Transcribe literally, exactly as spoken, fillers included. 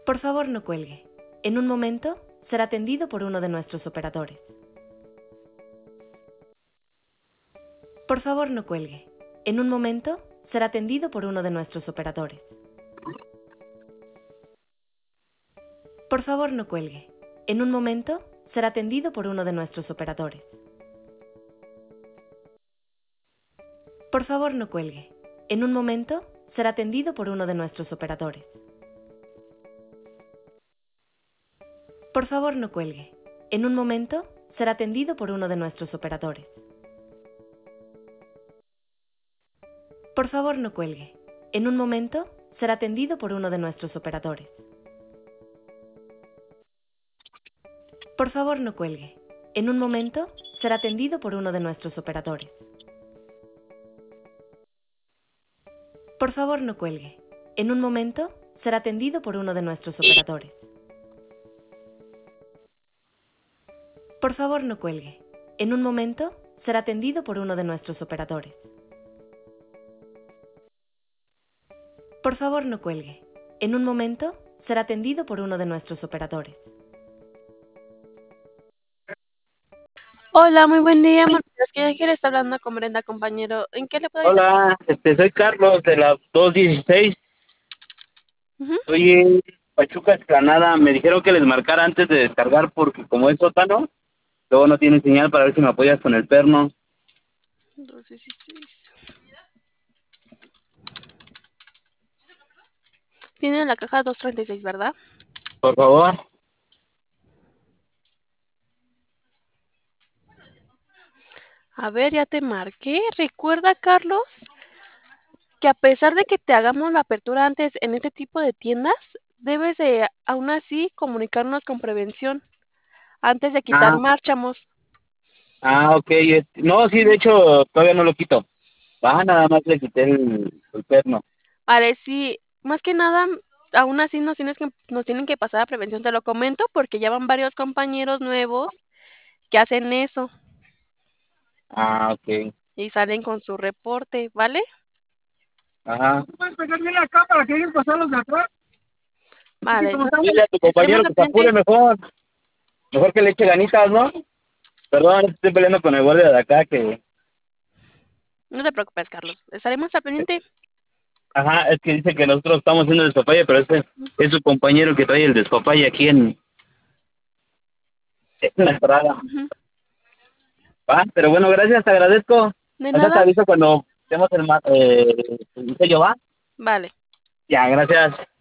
Por favor, no cuelgue. En un momento, será atendido por uno de nuestros operadores. Por favor, no cuelgue. En un momento, será atendido por uno de nuestros operadores. Por favor, no cuelgue. En un momento, será atendido por uno de nuestros operadores. Por favor, no cuelgue. En un momento, será atendido por uno de nuestros operadores. Por favor, no cuelgue. En un momento, será atendido por uno de nuestros operadores. Por favor, no cuelgue. En un momento, será atendido por uno de nuestros operadores. Por favor, no cuelgue. En un momento, será atendido por uno de nuestros operadores. Por favor, no cuelgue. En un momento, será atendido por uno de nuestros operadores. Por favor, no cuelgue. En un momento, será atendido por uno de nuestros operadores. Por favor, no cuelgue. En un momento, será atendido por uno de nuestros operadores. Hola, muy buen día. Es que Ángel está hablando con Brenda, compañero. ¿En qué le puedo ayudar? Hola, este, soy Carlos de la dos dieciséis. Ujú. Estoy en Pachuca Esplanada. Me dijeron que les marcara antes de descargar porque como es sótano, luego no tiene señal para ver si me apoyas con el perno. dos dieciséis. Tiene la caja doscientos treinta y seis, ¿verdad? Por favor. A ver, ya te marqué. Recuerda, Carlos, que a pesar de que te hagamos la apertura antes en este tipo de tiendas, debes de, aún así, comunicarnos con prevención antes de quitar Ah, márchamos. ah, ok. este, No, sí, de hecho, todavía no lo quito. Va, nada más le quité el, el perno. Vale, sí, más que nada, aún así nos tienes que, nos tienen que pasar a prevención. Te lo comento porque ya van varios compañeros nuevos que hacen eso Ah, ok. y salen con su reporte, ¿vale? Ajá. ¿Puedes pegar bien acá para que ellos pasar los de atrás? Vale, entonces Dile a tu estaremos compañero al que se pendiente. apure mejor. Mejor que le eche ganitas, ¿no? Perdón, estoy peleando con el guardia de acá que... No te preocupes, Carlos. Estaremos al pendiente. Ajá, es que dice que nosotros estamos haciendo el despapalle, pero ese es su compañero que trae el despapalle aquí en, en la entrada. Ujú. Va, pero bueno, gracias, te agradezco. De Ahorita te nada. aviso cuando tenemos el, ma- eh, el sello, ¿va? Vale. Ya, gracias.